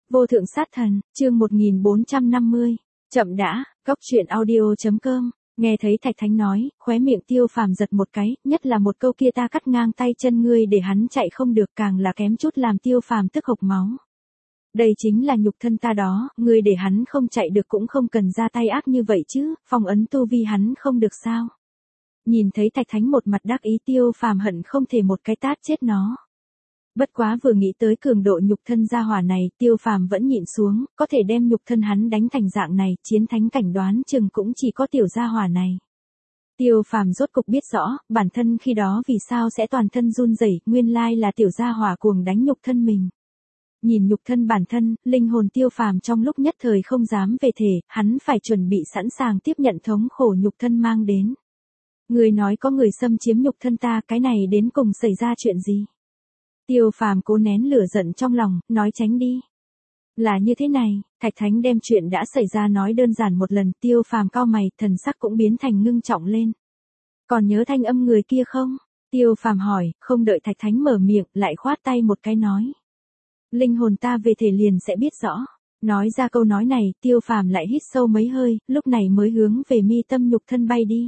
Vô thượng sát thần, chương 1450. Chậm đã, góc truyện audio.com. Nghe thấy Thạch Thánh nói, khóe miệng Tiêu Phàm giật một cái, nhất là một câu kia ta cắt ngang tay chân ngươi để hắn chạy không được, càng là kém chút làm Tiêu Phàm tức hộc máu. Đây chính là nhục thân ta đó, ngươi để hắn không chạy được cũng không cần ra tay ác như vậy chứ, phong ấn tu vi hắn không được sao. Nhìn thấy Thạch Thánh một mặt đắc ý, Tiêu Phàm hận không thể một cái tát chết nó. Bất quá vừa nghĩ tới cường độ nhục thân gia hỏa này, Tiêu Phàm vẫn nhịn xuống, có thể đem nhục thân hắn đánh thành dạng này, chiến thánh cảnh đoán chừng cũng chỉ có tiểu gia hỏa này. Tiêu Phàm rốt cục biết rõ, bản thân khi đó vì sao sẽ toàn thân run rẩy, nguyên lai là tiểu gia hỏa cuồng đánh nhục thân mình. Nhìn nhục thân bản thân, linh hồn Tiêu Phàm trong lúc nhất thời không dám về thể, hắn phải chuẩn bị sẵn sàng tiếp nhận thống khổ nhục thân mang đến. Người nói có người xâm chiếm nhục thân ta, cái này đến cùng xảy ra chuyện gì? Tiêu Phàm cố nén lửa giận trong lòng, nói tránh đi. Là như thế này, Thạch Thánh đem chuyện đã xảy ra nói đơn giản một lần, Tiêu Phàm cau mày, thần sắc cũng biến thành ngưng trọng lên. Còn nhớ thanh âm người kia không? Tiêu Phàm hỏi, không đợi Thạch Thánh mở miệng, lại khoát tay một cái nói. Linh hồn ta về thể liền sẽ biết rõ. Nói ra câu nói này, Tiêu Phàm lại hít sâu mấy hơi, lúc này mới hướng về mi tâm nhục thân bay đi.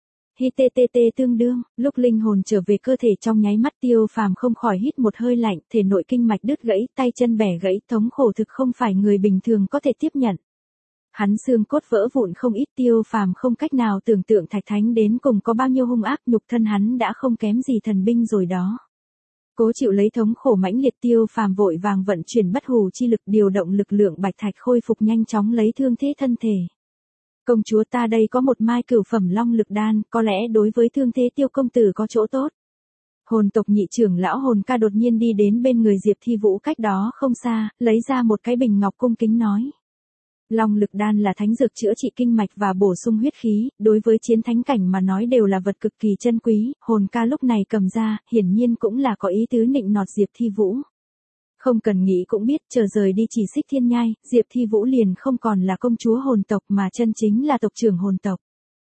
HTTT tương đương, lúc linh hồn trở về cơ thể trong nháy mắt, Tiêu Phàm không khỏi hít một hơi lạnh, thể nội kinh mạch đứt gãy, tay chân bẻ gãy, thống khổ thực không phải người bình thường có thể tiếp nhận. Hắn xương cốt vỡ vụn không ít, Tiêu Phàm không cách nào tưởng tượng Thạch Thánh đến cùng có bao nhiêu hung ác, nhục thân hắn đã không kém gì thần binh rồi đó. Cố chịu lấy thống khổ mãnh liệt, Tiêu Phàm vội vàng vận chuyển bất hủ chi lực, điều động lực lượng bạch thạch khôi phục nhanh chóng lấy thương thế thân thể. Công chúa ta đây có một mai cửu phẩm long lực đan, có lẽ đối với thương thế Tiêu công tử có chỗ tốt. Hồn tộc nhị trưởng lão Hồn Ca đột nhiên đi đến bên người Diệp Thi Vũ cách đó không xa, lấy ra một cái bình ngọc cung kính nói. Long lực đan là thánh dược chữa trị kinh mạch và bổ sung huyết khí, đối với chiến thánh cảnh mà nói đều là vật cực kỳ chân quý, Hồn Ca lúc này cầm ra, hiển nhiên cũng là có ý tứ nịnh nọt Diệp Thi Vũ. Không cần nghĩ cũng biết, chờ rời đi Chỉ Xích Thiên Nhai, Diệp Thi Vũ liền không còn là công chúa hồn tộc mà chân chính là tộc trưởng hồn tộc.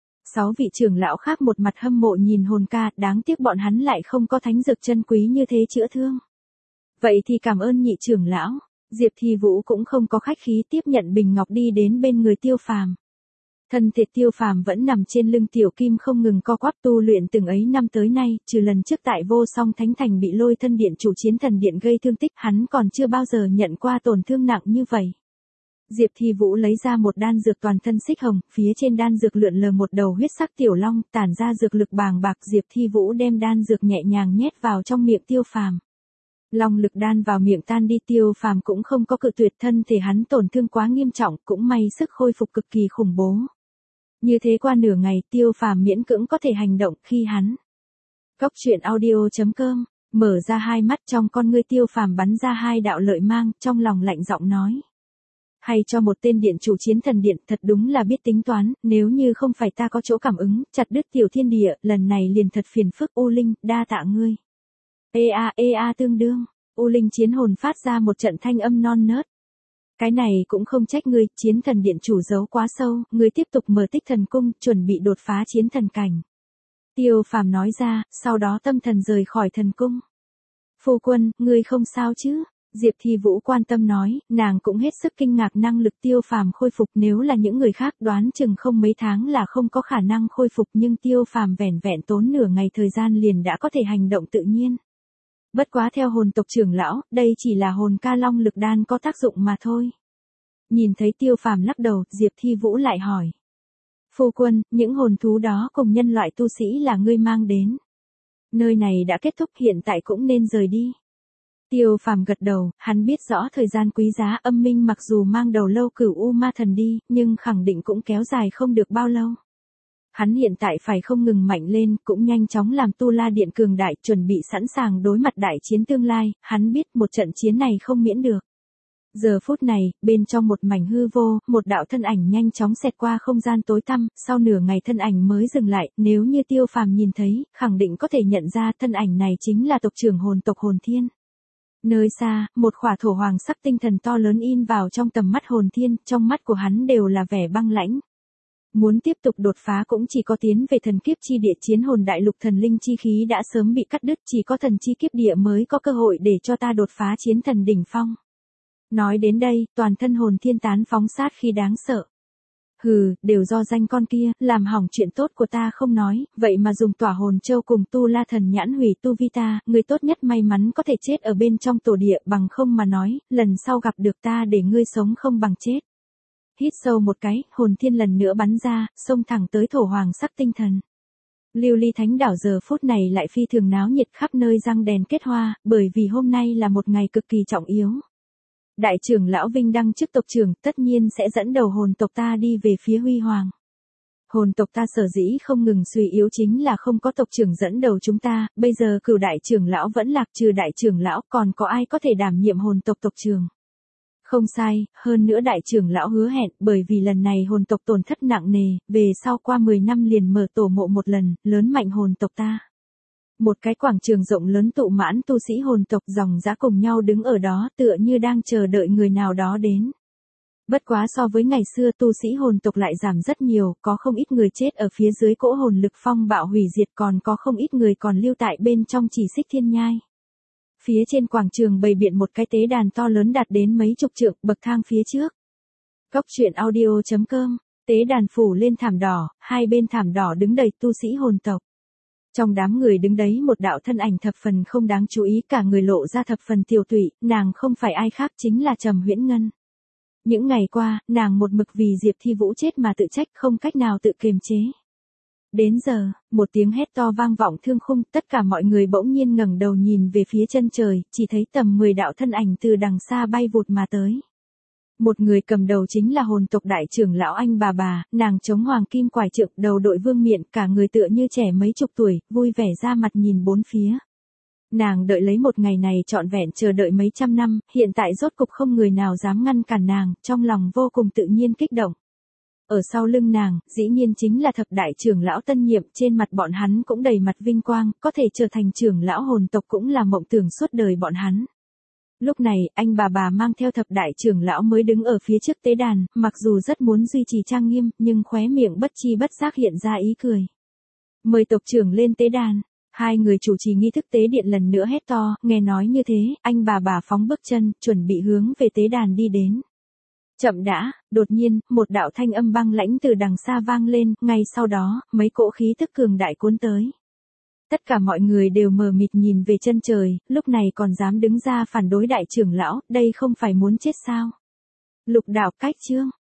6 vị trưởng lão khác một mặt hâm mộ nhìn Hồn Ca, đáng tiếc bọn hắn lại không có thánh dược chân quý như thế chữa thương. Vậy thì cảm ơn nhị trưởng lão. Diệp Thi Vũ cũng không có khách khí, tiếp nhận bình ngọc đi đến bên người Tiêu Phàm. Thân thể Tiêu Phàm vẫn nằm trên lưng tiểu kim không ngừng co quắp tu luyện từng ấy năm tới nay, trừ lần trước tại Vô Song Thánh Thành bị Lôi Thân Điện chủ Chiến Thần Điện gây thương tích, hắn còn chưa bao giờ nhận qua tổn thương nặng như vậy. Diệp Thi Vũ lấy ra một đan dược toàn thân xích hồng, phía trên đan dược lượn lờ một đầu huyết sắc tiểu long, tản ra dược lực bàng bạc. Diệp Thi Vũ đem đan dược nhẹ nhàng nhét vào trong miệng Tiêu Phàm. Long lực đan vào miệng tan đi, Tiêu Phàm cũng không có cự tuyệt, thân thể hắn tổn thương quá nghiêm trọng, cũng may sức khôi phục cực kỳ khủng bố. Như thế qua nửa ngày, Tiêu Phàm miễn cưỡng có thể hành động, khi hắn. Góc truyện audio.com, mở ra hai mắt, trong con ngươi Tiêu Phàm bắn ra hai đạo lợi mang, trong lòng lạnh giọng nói. Hay cho một tên điện chủ Chiến Thần Điện, thật đúng là biết tính toán, nếu như không phải ta có chỗ cảm ứng, chặt đứt tiểu thiên địa, lần này liền thật phiền phức. U Linh, đa tạ ngươi. Ea tương đương, U Linh chiến hồn phát ra một trận thanh âm non nớt. Cái này cũng không trách ngươi, Chiến Thần Điện chủ giấu quá sâu, ngươi tiếp tục mở Tích Thần Cung, chuẩn bị đột phá chiến thần cảnh. Tiêu Phàm nói ra, sau đó tâm thần rời khỏi thần cung. Phu quân, ngươi không sao chứ? Diệp Thi Vũ quan tâm nói, nàng cũng hết sức kinh ngạc năng lực Tiêu Phàm khôi phục, nếu là những người khác đoán chừng không mấy tháng là không có khả năng khôi phục, nhưng Tiêu Phàm vẻn vẹn tốn nửa ngày thời gian liền đã có thể hành động tự nhiên. Bất quá theo hồn tộc trưởng lão, đây chỉ là Hồn Ca long lực đan có tác dụng mà thôi. Nhìn thấy Tiêu Phàm lắc đầu, Diệp Thi Vũ lại hỏi. Phu quân, những hồn thú đó cùng nhân loại tu sĩ là ngươi mang đến. Nơi này đã kết thúc, hiện tại cũng nên rời đi. Tiêu Phàm gật đầu, hắn biết rõ thời gian quý giá, âm minh mặc dù mang đầu lâu Cửu U Ma Thần đi, nhưng khẳng định cũng kéo dài không được bao lâu. Hắn hiện tại phải không ngừng mạnh lên, cũng nhanh chóng làm Tu La Điện cường đại, chuẩn bị sẵn sàng đối mặt đại chiến tương lai, hắn biết một trận chiến này không miễn được. Giờ phút này, bên trong một mảnh hư vô, một đạo thân ảnh nhanh chóng xẹt qua không gian tối tăm, sau nửa ngày thân ảnh mới dừng lại, nếu như Tiêu Phàm nhìn thấy, khẳng định có thể nhận ra thân ảnh này chính là tộc trưởng hồn tộc Hồn Thiên. Nơi xa, một khỏa thổ hoàng sắc tinh thần to lớn in vào trong tầm mắt Hồn Thiên, trong mắt của hắn đều là vẻ băng lãnh. Muốn tiếp tục đột phá cũng chỉ có tiến về thần kiếp chi địa, chiến hồn đại lục thần linh chi khí đã sớm bị cắt đứt, chỉ có thần chi kiếp địa mới có cơ hội để cho ta đột phá chiến thần đỉnh phong. Nói đến đây, toàn thân Hồn Thiên tán phóng sát khi đáng sợ. Hừ, đều do danh con kia, làm hỏng chuyện tốt của ta không nói, vậy mà dùng tỏa hồn châu cùng tu la thần nhãn hủy tu vi ta, người tốt nhất may mắn có thể chết ở bên trong tổ địa, bằng không mà nói, lần sau gặp được ta để ngươi sống không bằng chết. Hít sâu một cái, Hồn Thiên lần nữa bắn ra, xông thẳng tới thổ hoàng sắc tinh thần. Lưu Ly Thánh đảo giờ phút này lại phi thường náo nhiệt, khắp nơi răng đèn kết hoa, bởi vì hôm nay là một ngày cực kỳ trọng yếu. Đại trưởng lão vinh đăng chức tộc trưởng tất nhiên sẽ dẫn đầu hồn tộc ta đi về phía huy hoàng. Hồn tộc ta sở dĩ không ngừng suy yếu chính là không có tộc trưởng dẫn đầu chúng ta, bây giờ Cửu đại trưởng lão vẫn lạc, trừ đại trưởng lão còn có ai có thể đảm nhiệm hồn tộc tộc trưởng. Không sai, hơn nữa đại trưởng lão hứa hẹn, bởi vì lần này hồn tộc tổn thất nặng nề, về sau qua 10 năm liền mở tổ mộ một lần, lớn mạnh hồn tộc ta. Một cái quảng trường rộng lớn tụ mãn tu sĩ hồn tộc dòng dã cùng nhau đứng ở đó, tựa như đang chờ đợi người nào đó đến. Bất quá so với ngày xưa tu sĩ hồn tộc lại giảm rất nhiều, có không ít người chết ở phía dưới cỗ hồn lực phong bạo hủy diệt, còn có không ít người còn lưu tại bên trong chỉ xích thiên nhai. Phía trên quảng trường bày biện một cái tế đàn to lớn đạt đến mấy chục trượng, bậc thang phía trước. Góc truyện audio.com, tế đàn phủ lên thảm đỏ, hai bên thảm đỏ đứng đầy tu sĩ hồn tộc. Trong đám người đứng đấy một đạo thân ảnh thập phần không đáng chú ý, cả người lộ ra thập phần tiều tụy, nàng không phải ai khác chính là Trầm Huyễn Ngân. Những ngày qua, nàng một mực vì Diệp Thi Vũ chết mà tự trách, không cách nào tự kiềm chế. Đến giờ, một tiếng hét to vang vọng thương khung, tất cả mọi người bỗng nhiên ngẩng đầu nhìn về phía chân trời, chỉ thấy tầm 10 đạo thân ảnh từ đằng xa bay vụt mà tới. Một người cầm đầu chính là hồn tộc đại trưởng lão Anh bà, nàng chống hoàng kim quải trượng, đầu đội vương miện, cả người tựa như trẻ mấy chục tuổi, vui vẻ ra mặt nhìn bốn phía. Nàng đợi lấy một ngày này trọn vẹn chờ đợi mấy trăm năm, hiện tại rốt cục không người nào dám ngăn cản nàng, trong lòng vô cùng tự nhiên kích động. Ở sau lưng nàng, dĩ nhiên chính là thập đại trưởng lão tân nhiệm, trên mặt bọn hắn cũng đầy mặt vinh quang, có thể trở thành trưởng lão hồn tộc cũng là mộng tưởng suốt đời bọn hắn. Lúc này, anh bà mang theo thập đại trưởng lão mới đứng ở phía trước tế đàn, mặc dù rất muốn duy trì trang nghiêm, nhưng khóe miệng bất chi bất giác hiện ra ý cười. Mời tộc trưởng lên tế đàn. Hai người chủ trì nghi thức tế điện lần nữa hét to, nghe nói như thế, anh bà phóng bước chân, chuẩn bị hướng về tế đàn đi đến. Chậm đã, đột nhiên, một đạo thanh âm băng lãnh từ đằng xa vang lên, ngay sau đó, mấy cỗ khí tức cường đại cuốn tới. Tất cả mọi người đều mờ mịt nhìn về chân trời, lúc này còn dám đứng ra phản đối đại trưởng lão, đây không phải muốn chết sao? Lục đạo cách chương.